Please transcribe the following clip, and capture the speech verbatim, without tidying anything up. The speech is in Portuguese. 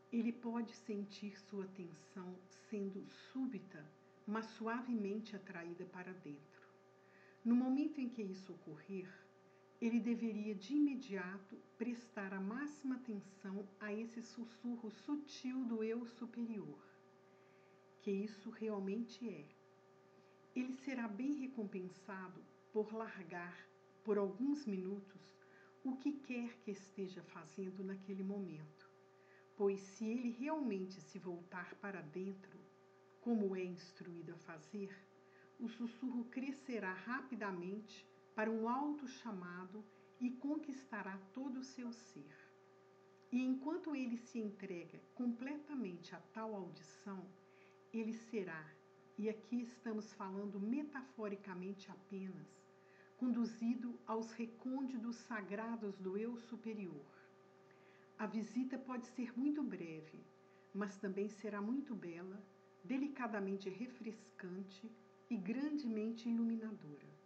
Ele pode sentir sua atenção sendo súbita, mas suavemente atraída para dentro. No momento em que isso ocorrer, ele deveria de imediato prestar a máxima atenção a esse sussurro sutil do eu superior, que isso realmente é. Ele será bem recompensado por largar, por alguns minutos, o que quer que esteja fazendo naquele momento, pois se ele realmente se voltar para dentro, como é instruído a fazer, o sussurro crescerá rapidamente para um alto chamado e conquistará todo o seu ser. E enquanto ele se entrega completamente a tal audição, ele será, e aqui estamos falando metaforicamente apenas, conduzido aos recônditos sagrados do eu superior. A visita pode ser muito breve, mas também será muito bela, delicadamente refrescante e grandemente iluminadora.